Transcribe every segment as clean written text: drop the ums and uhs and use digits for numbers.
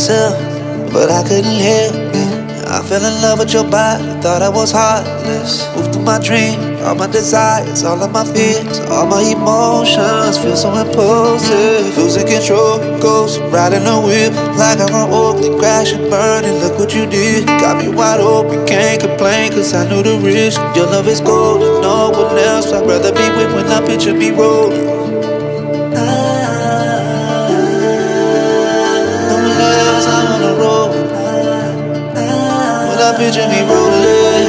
myself, but I couldn't help it. I fell in love with your body, thought I was heartless. Moved through my dreams, all my desires, all of my fears, all my emotions feel so impulsive. Losing control, ghost riding a whip like I'm on Oakland, crashing, burning. Look what you did, got me wide open, can't complain 'cause I knew the risk. Your love is golden, no one else I'd rather be with when I picture me rolling. No one else I wanna roll with. I picture me rolling.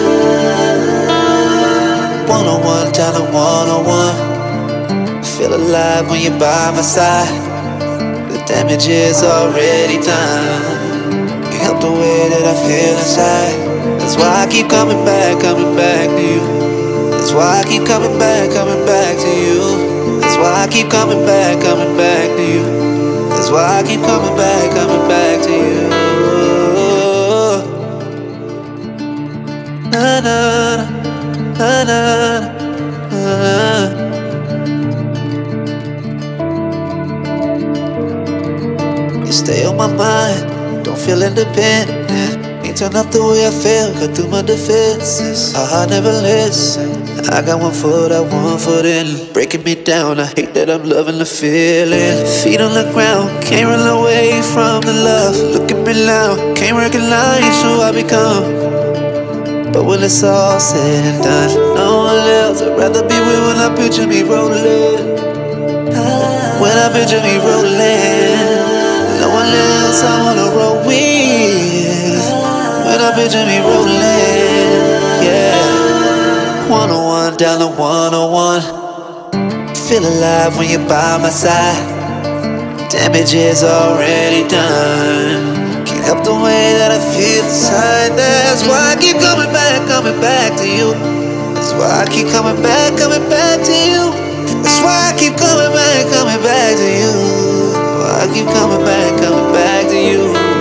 One-on-one, down to one-on-one. Feel alive when you're by my side. The damage is already done. You help the way that I feel inside. That's why I keep coming back to you. That's why I keep coming back to you. That's why I keep coming back to you. That's why I keep coming back to you. Na na na na na. You stay on my mind, don't feel independent. Ain't turn up the way I feel, cut through my defenses. Our heart never listen. I got one foot in, breaking me down. I hate that I'm loving the feeling. Feet on the ground, can't run away from the love. Look at me now, can't recognize who I become. But when it's all said and done, no one else I'd rather be with when I picture me rolling. When I picture me rolling, no one else I wanna roll with. When I picture me rolling, yeah. One-on-one, down to one-on-one. Feel alive when you're by my side. Damage is already done. Help the way that I feel inside. That's why I keep coming back to you. That's why I keep coming back to you. That's why I keep coming back to you. That's why I keep coming back to you.